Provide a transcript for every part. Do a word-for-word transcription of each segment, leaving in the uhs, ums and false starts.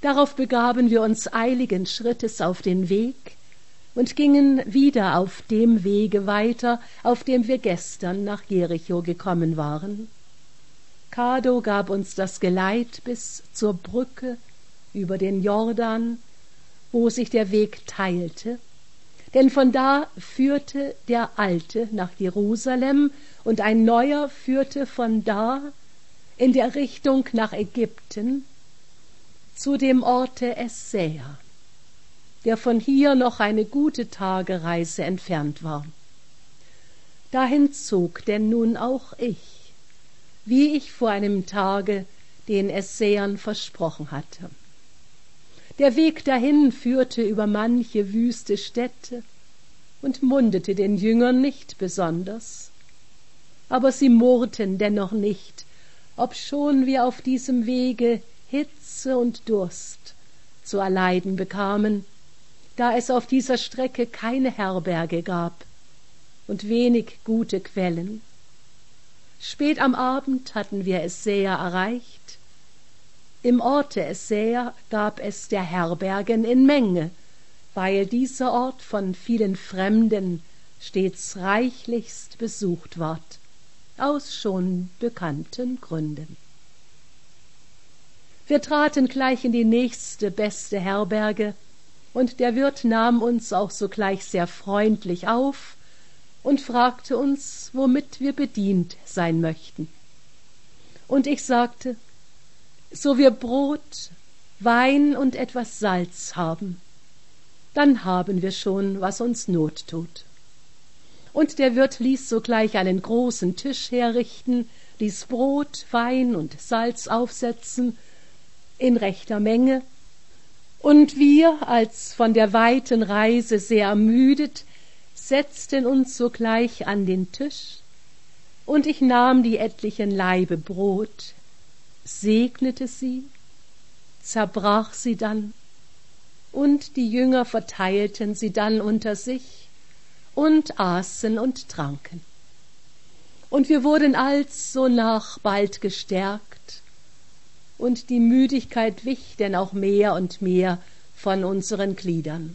Darauf begaben wir uns eiligen Schrittes auf den Weg und gingen wieder auf dem Wege weiter, auf dem wir gestern nach Jericho gekommen waren. Kado gab uns das Geleit bis zur Brücke über den Jordan, wo sich der Weg teilte, denn von da führte der alte nach Jerusalem und ein neuer führte von da in der Richtung nach Ägypten zu dem Orte Essäa, der von hier noch eine gute Tagereise entfernt war. Dahin zog denn nun auch ich, wie ich vor einem Tage den Essäern versprochen hatte. Der Weg dahin führte über manche wüste Städte und mundete den Jüngern nicht besonders, aber sie murrten dennoch nicht, obschon wir auf diesem Wege Hitze und Durst zu erleiden bekamen, da es auf dieser Strecke keine Herberge gab und wenig gute Quellen. Spät am Abend hatten wir Essäa erreicht. Im Orte Essäa gab es der Herbergen in Menge, weil dieser Ort von vielen Fremden stets reichlichst besucht ward, aus schon bekannten Gründen. Wir traten gleich in die nächste beste Herberge, und der Wirt nahm uns auch sogleich sehr freundlich auf und fragte uns, womit wir bedient sein möchten. Und ich sagte, so wir Brot, Wein und etwas Salz haben, dann haben wir schon, was uns Not tut. Und der Wirt ließ sogleich einen großen Tisch herrichten, ließ Brot, Wein und Salz aufsetzen, in rechter Menge, und wir, als von der weiten Reise sehr ermüdet, setzten uns sogleich an den Tisch, und ich nahm die etlichen Laibe Brot, segnete sie, zerbrach sie dann, und die Jünger verteilten sie dann unter sich und aßen und tranken. Und wir wurden alsonach bald gestärkt, und die Müdigkeit wich denn auch mehr und mehr von unseren Gliedern.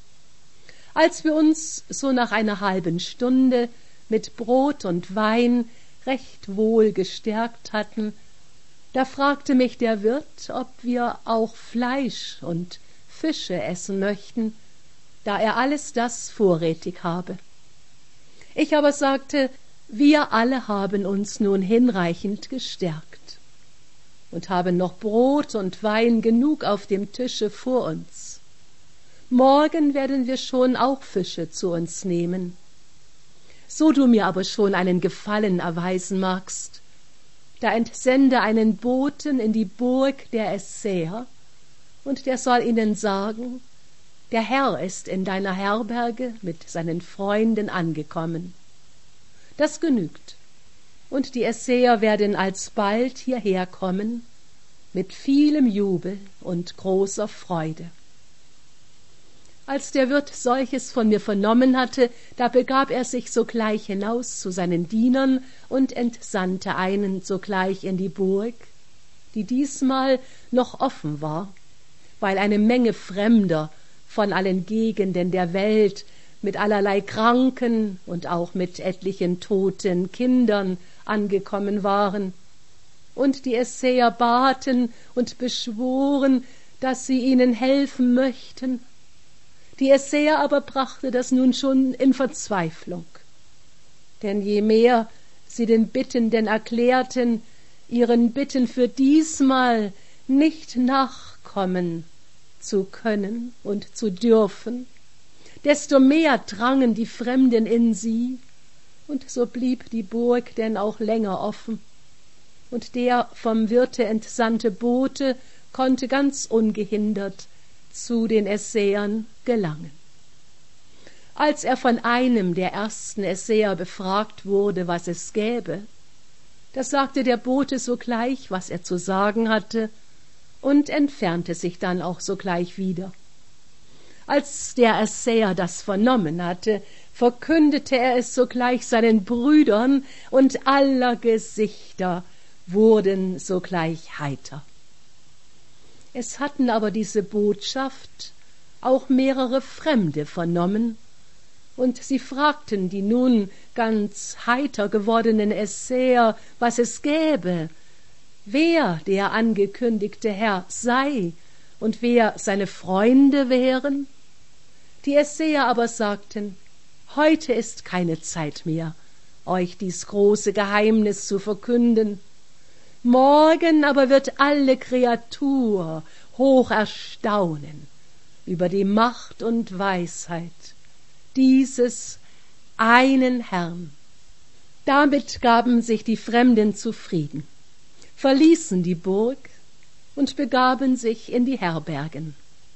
Als wir uns so nach einer halben Stunde mit Brot und Wein recht wohl gestärkt hatten, da fragte mich der Wirt, ob wir auch Fleisch und Fische essen möchten, da er alles das vorrätig habe. Ich aber sagte, wir alle haben uns nun hinreichend gestärkt und haben noch Brot und Wein genug auf dem Tische vor uns. Morgen werden wir schon auch Fische zu uns nehmen. So du mir aber schon einen Gefallen erweisen magst, da entsende einen Boten in die Burg der Essäer, und der soll ihnen sagen, der Herr ist in deiner Herberge mit seinen Freunden angekommen. Das genügt, und die Essäer werden alsbald hierher kommen, mit vielem Jubel und großer Freude. Als der Wirt solches von mir vernommen hatte, da begab er sich sogleich hinaus zu seinen Dienern und entsandte einen sogleich in die Burg, die diesmal noch offen war, weil eine Menge Fremder von allen Gegenden der Welt mit allerlei Kranken und auch mit etlichen toten Kindern angekommen waren, und die Essäer baten und beschworen, dass sie ihnen helfen möchten. Die Essäer aber brachte das nun schon in Verzweiflung, denn je mehr sie den Bittenden erklärten, ihren Bitten für diesmal nicht nachkommen zu können und zu dürfen, desto mehr drangen die Fremden in sie, und so blieb die Burg denn auch länger offen, und der vom Wirte entsandte Bote konnte ganz ungehindert zu den Essäern gelangen. Als er von einem der ersten Essäer befragt wurde, was es gäbe, da sagte der Bote sogleich, was er zu sagen hatte, und entfernte sich dann auch sogleich wieder. Als der Essäer das vernommen hatte, verkündete er es sogleich seinen Brüdern, und aller Gesichter wurden sogleich heiter. Es hatten aber diese Botschaft auch mehrere Fremde vernommen, und sie fragten die nun ganz heiter gewordenen Essäer, was es gäbe, wer der angekündigte Herr sei und wer seine Freunde wären. Die Essäer aber sagten, heute ist keine Zeit mehr, euch dies große Geheimnis zu verkünden. Morgen aber wird alle Kreatur hoch erstaunen über die Macht und Weisheit dieses einen Herrn. Damit gaben sich die Fremden zufrieden, verließen die Burg und begaben sich in die Herbergen.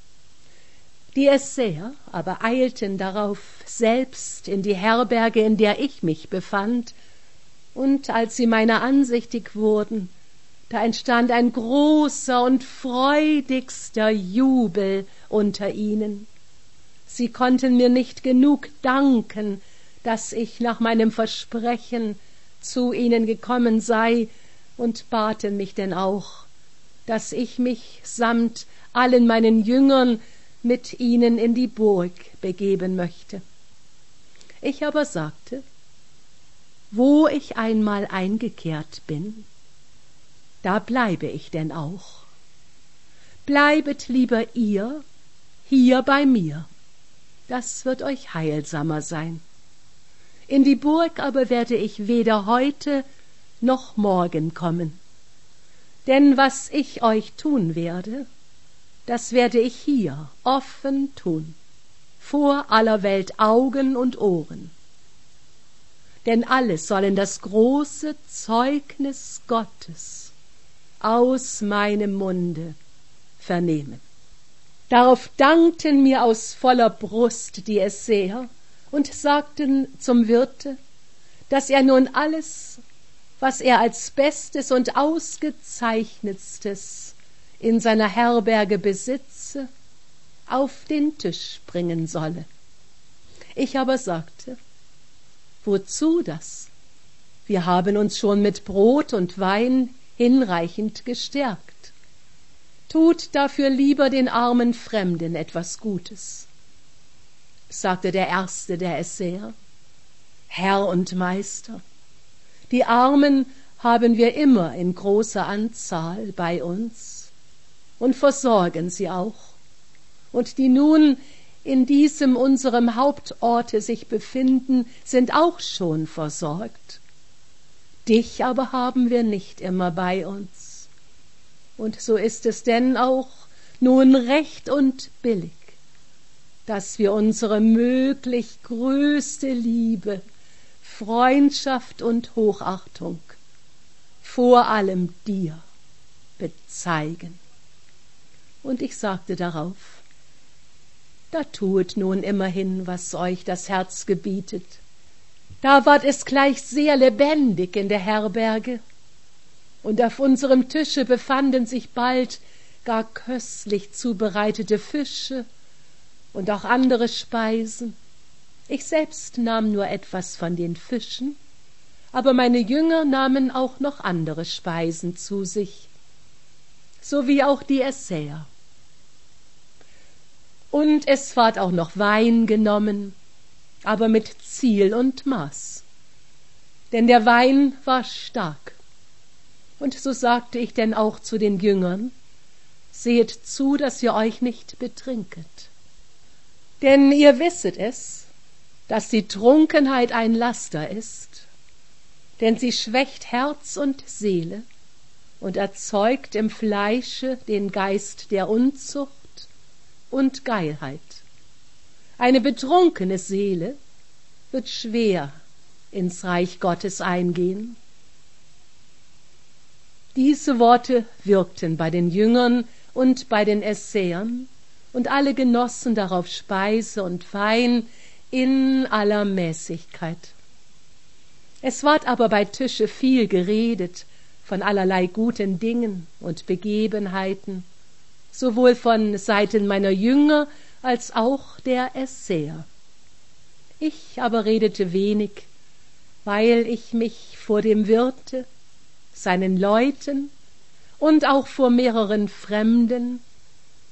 Die Essäer aber eilten darauf selbst in die Herberge, in der ich mich befand, und als sie meiner ansichtig wurden, da entstand ein großer und freudigster Jubel unter ihnen. Sie konnten mir nicht genug danken, dass ich nach meinem Versprechen zu ihnen gekommen sei, und baten mich denn auch, dass ich mich samt allen meinen Jüngern mit ihnen in die Burg begeben möchte. Ich aber sagte, wo ich einmal eingekehrt bin, da bleibe ich denn auch. Bleibet lieber ihr hier bei mir, das wird euch heilsamer sein. In die Burg aber werde ich weder heute noch morgen kommen, denn was ich euch tun werde, das werde ich hier offen tun, vor aller Welt Augen und Ohren. Denn alle sollen das große Zeugnis Gottes aus meinem Munde vernehmen. Darauf dankten mir aus voller Brust die Essäer und sagten zum Wirte, dass er nun alles, was er als Bestes und Ausgezeichnetstes in seiner Herberge besitze, auf den Tisch bringen solle. Ich aber sagte, wozu das? Wir haben uns schon mit Brot und Wein hinreichend gestärkt. Tut dafür lieber den armen Fremden etwas Gutes, sagte der erste der Essäer. Herr und Meister, die Armen haben wir immer in großer Anzahl bei uns und versorgen sie auch, und die nun in diesem unserem Hauptorte sich befinden, sind auch schon versorgt. Dich aber haben wir nicht immer bei uns. Und so ist es denn auch nun recht und billig, dass wir unsere möglich größte Liebe, Freundschaft und Hochachtung vor allem dir bezeigen. Und ich sagte darauf, da tuet nun immerhin, was euch das Herz gebietet. Da ward es gleich sehr lebendig in der Herberge, und auf unserem Tische befanden sich bald gar köstlich zubereitete Fische und auch andere Speisen. Ich selbst nahm nur etwas von den Fischen, aber meine Jünger nahmen auch noch andere Speisen zu sich, so wie auch die Essäer. Und es ward auch noch Wein genommen, aber mit Ziel und Maß, denn der Wein war stark. Und so sagte ich denn auch zu den Jüngern, sehet zu, dass ihr euch nicht betrinket. Denn ihr wisset es, dass die Trunkenheit ein Laster ist, denn sie schwächt Herz und Seele und erzeugt im Fleische den Geist der Unzucht und Geilheit. Eine betrunkene Seele wird schwer ins Reich Gottes eingehen. Diese Worte wirkten bei den Jüngern und bei den Essäern, und alle genossen darauf Speise und Wein in aller Mäßigkeit. Es ward aber bei Tische viel geredet von allerlei guten Dingen und Begebenheiten, sowohl von Seiten meiner Jünger als auch der Essäer. Ich aber redete wenig, weil ich mich vor dem Wirte, seinen Leuten und auch vor mehreren Fremden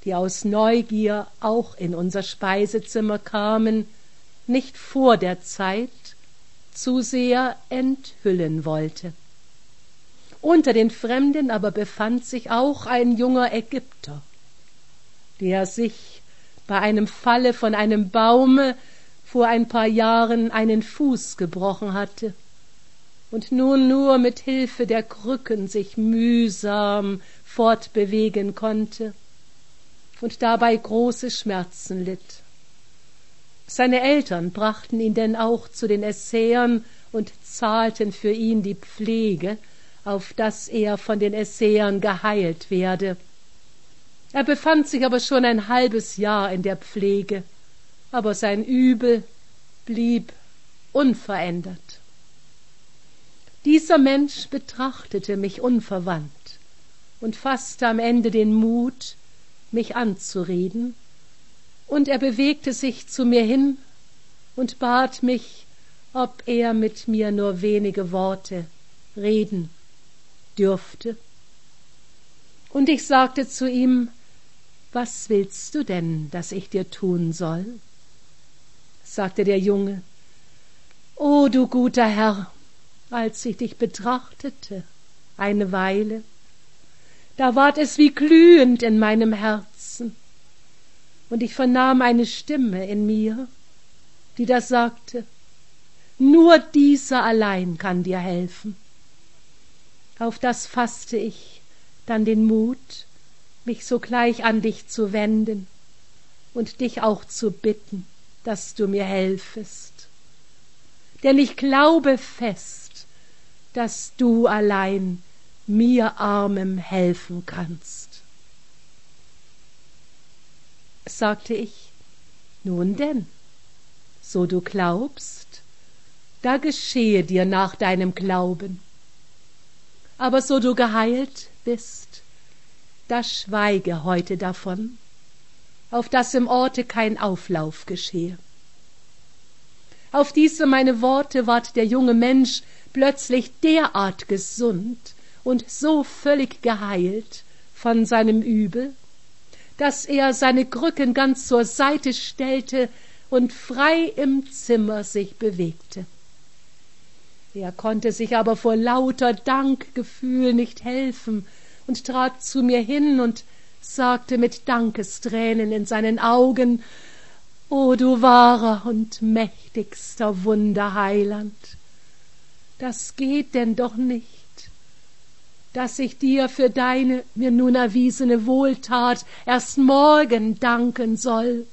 die aus Neugier auch in unser Speisezimmer kamen, nicht vor der Zeit zu sehr enthüllen wollte. Unter den Fremden aber befand sich auch ein junger Ägypter, der sich bei einem Falle von einem Baume vor ein paar Jahren einen Fuß gebrochen hatte und nun nur mit Hilfe der Krücken sich mühsam fortbewegen konnte und dabei große Schmerzen litt. Seine Eltern brachten ihn denn auch zu den Essäern und zahlten für ihn die Pflege, auf dass er von den Essäern geheilt werde. Er befand sich aber schon ein halbes Jahr in der Pflege, aber sein Übel blieb unverändert. Dieser Mensch betrachtete mich unverwandt und fasste am Ende den Mut, mich anzureden, und er bewegte sich zu mir hin und bat mich, ob er mit mir nur wenige Worte reden dürfte. Und ich sagte zu ihm: Was willst du denn, dass ich dir tun soll? Sagte der Junge: O du guter Herr, als ich dich betrachtete eine Weile, da ward es wie glühend in meinem Herzen, und ich vernahm eine Stimme in mir, die da sagte: Nur dieser allein kann dir helfen. Auf das fasste ich dann den Mut, mich sogleich an dich zu wenden und dich auch zu bitten, dass du mir helfest. Denn ich glaube fest, dass du allein mir Armem helfen kannst. Sagte ich: Nun denn, so du glaubst, da geschehe dir nach deinem Glauben. Aber so du geheilt bist, da schweige heute davon, auf dass im Orte kein Auflauf geschehe. Auf diese meine Worte ward der junge Mensch plötzlich derart gesund und so völlig geheilt von seinem Übel, dass er seine Krücken ganz zur Seite stellte und frei im Zimmer sich bewegte. Er konnte sich aber vor lauter Dankgefühl nicht helfen und trat zu mir hin und sagte mit Dankestränen in seinen Augen: O du wahrer und mächtigster Wunderheiland, das geht denn doch nicht, dass ich dir für deine mir nun erwiesene Wohltat erst morgen danken soll.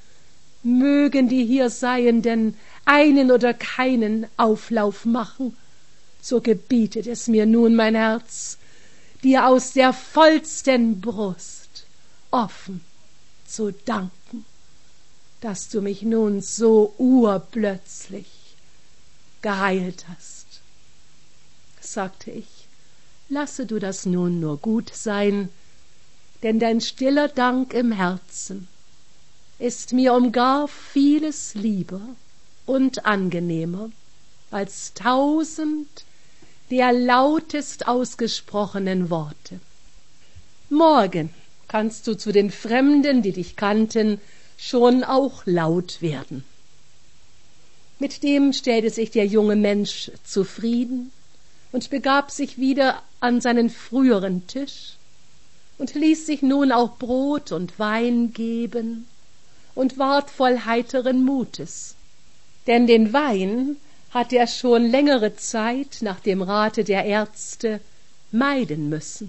Mögen die hier Seienden einen oder keinen Auflauf machen, so gebietet es mir nun mein Herz, dir aus der vollsten Brust offen zu danken, dass du mich nun so urplötzlich geheilt hast. Sagte ich: Lasse du das nun nur gut sein, denn dein stiller Dank im Herzen ist mir um gar vieles lieber und angenehmer als tausend der lautest ausgesprochenen Worte. Morgen kannst du zu den Fremden, die dich kannten, schon auch laut werden. Mit dem stellte sich der junge Mensch zufrieden und begab sich wieder an seinen früheren Tisch und ließ sich nun auch Brot und Wein geben und ward voll heiteren Mutes. Denn den Wein hatte er schon längere Zeit nach dem Rate der Ärzte meiden müssen.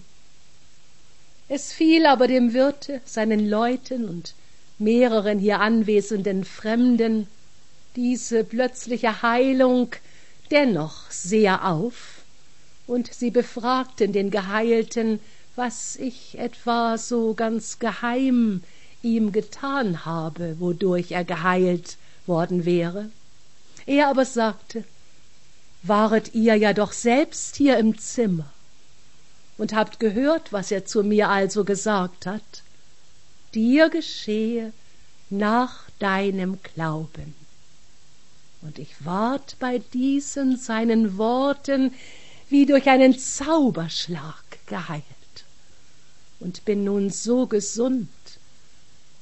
Es fiel aber dem Wirte, seinen Leuten und mehreren hier anwesenden Fremden diese plötzliche Heilung dennoch sehr auf, und sie befragten den Geheilten, was ich etwa so ganz geheim ihm getan habe, wodurch er geheilt worden wäre. Er aber sagte: Waret ihr ja doch selbst hier im Zimmer und habt gehört, was er zu mir also gesagt hat. Dir geschehe nach deinem Glauben. Und ich ward bei diesen seinen Worten wie durch einen Zauberschlag geheilt und bin nun so gesund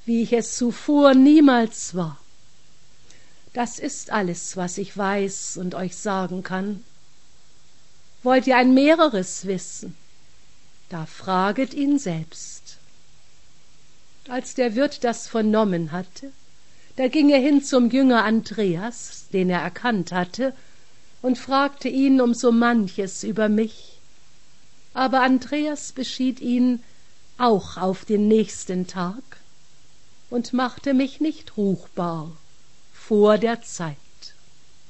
wie ich es zuvor niemals war. Das ist alles, was ich weiß und euch sagen kann. Wollt ihr ein mehreres wissen? Da fraget ihn selbst. Als der Wirt das vernommen hatte, da ging er hin zum Jünger Andreas, den er erkannt hatte, und fragte ihn um so manches über mich. Aber Andreas beschied ihn auch auf den nächsten Tag und machte mich nicht ruchbar vor der Zeit.